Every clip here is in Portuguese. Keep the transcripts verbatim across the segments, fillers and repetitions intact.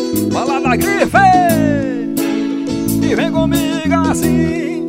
Fala da grife e vem comigo assim.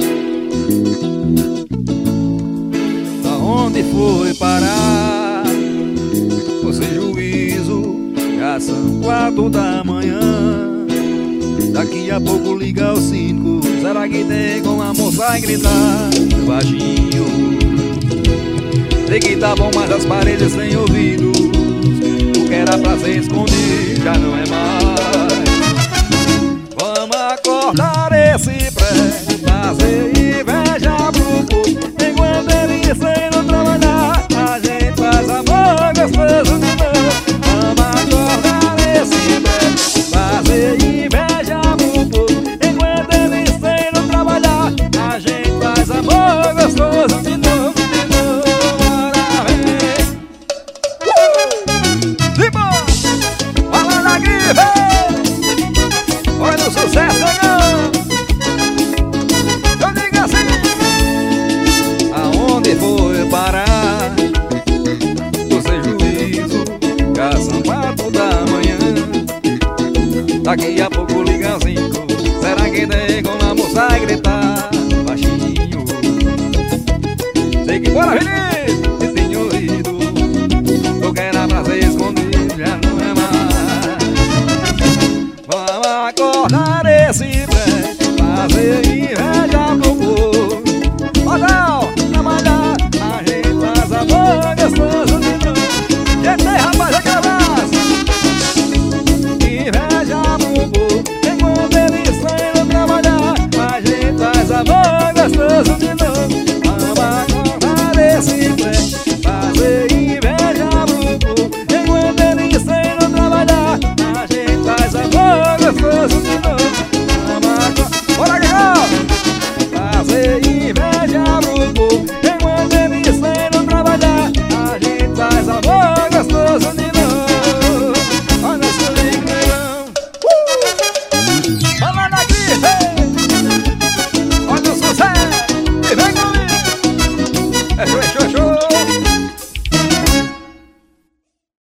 Aonde foi parar o sem juízo? Já são quatro da manhã. Daqui a pouco liga o cinco. Será que tem como a moça e gritar baixinho? Sei que tá bom, mas as paredes têm ouvidos. O que era pra ser escondido já não é mais. Vamos acordar esse prédio, fazer inveja pro povo. Enquanto ele sai não trabalhar, a gente faz amor gostoso de novo. Vamos acordar esse prédio, fazer inveja pro povo. Enquanto ele sai não trabalhar, a gente faz amor gostoso de novo, de novo. Bora ver. Simbora! Fala da grife! Olha o sucesso chegando! Eu digo assim: aonde foi parar o sem juízo? Já são quatro da manhã. Daqui a pouco liga cinco. Será que tem como a moça e gritar baixinho? Sei que bora feliz e sem ouvido. Eu quero pra ser escondido, já não é mais. Vamos acordar esse prédio, fazer inveja pro povo. Ó não, trabalhar, a gente faz amor gostoso de novo. Gente, tem rapaz, aqui abraço. Inveja pro povo. Enquanto ele sai não trabalhar, a gente faz amor gostoso de novo. Vamos acordar esse prédio, fazer inveja pro povo. Enquanto ele sai não trabalhar, a gente faz amor gostoso de novo. Vamos acordar. Bora, Guilherme! Fazer